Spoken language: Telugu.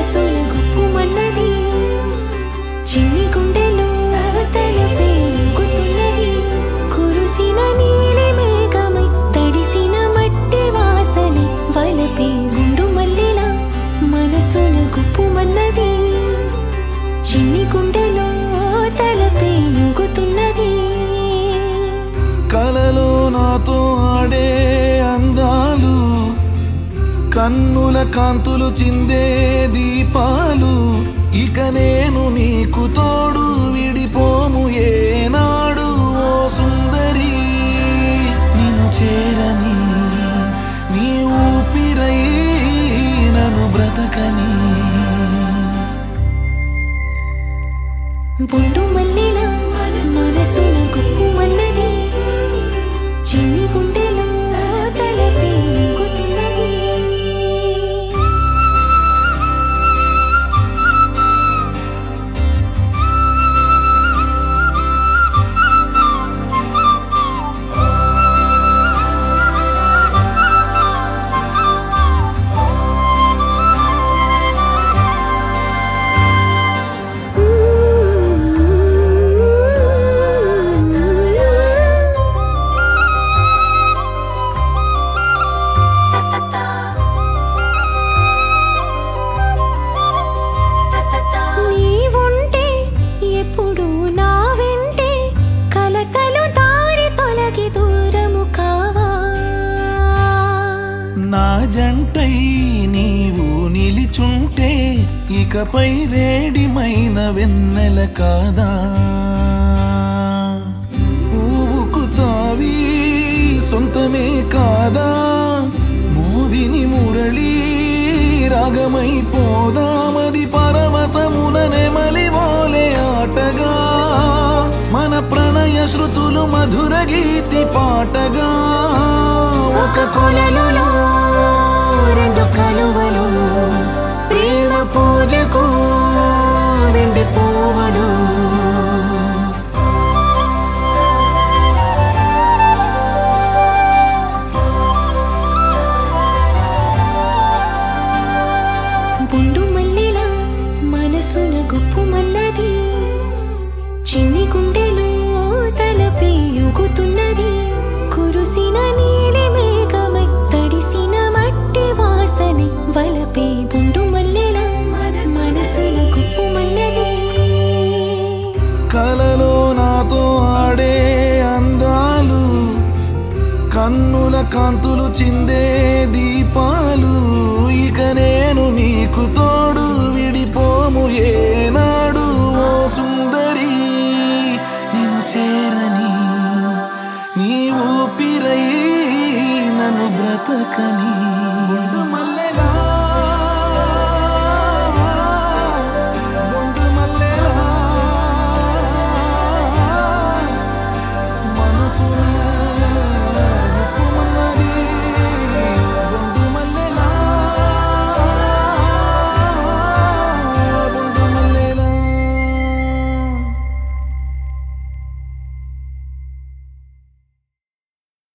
మనసుల గుప్పుమన్నది చిన్ని గుండెలో తలపే ఊగుతున్నది కురిసిన నీలి మేఘమై తడిసిన మట్టి వాసనే వలపే గుండు మల్లిలా మనసుల గుప్పుమన్నది చిన్ని గుండెలో తలపే ఊగుతున్నది కలలో నాతో ఆడే అందాలు కన్నుల కాంతులు చిందే దీపాలు ఇక నేను నీకు తోడు విడిపోము ఏనాడు ఓ సుందరి నిన్ను చేరని నీ ఊపిరై నన్ను బ్రతకని బొండు మల్లిలా మనసుల గుప్పుమన్నది చిన్ని గుండెలో తలపే ఊగుతున్నది నా జంటై నీవు నిలిచుంటే ఇకపై వేడిమైన వెన్నెల కాదా పువ్వుకు తావి సొంతమే కాదా మూవిని మురళి రాగమై పోదామది పరవశమున నెమలివోలే ఆటగా మన ప్రణయ శృతులు మధుర గీతి పాటగా ఒక కొలనులో రెండు కలువలు ప్రేమ పూజకు వెండి పువ్వులు బొండు మల్లిలా మనసుల గుప్పుమన్నది చిన్ని గుండెలో తలపే ఊగుతున్నది కురిసిన నీలి మేఘమై తడిసిన మట్టి వాసనే వలపే బొండు మల్లెలా మనసుల గుప్పుమన్నది కలలో నాతో ఆడే అందాలు కన్నుల కాంతులు చిందే దీపాలు ఇక నేను నీకు తోడు విడిపోము ఏనాడు ఓ సుందరి నిన్ను చేరని నీ ఊపిరై నన్ను బ్రతకని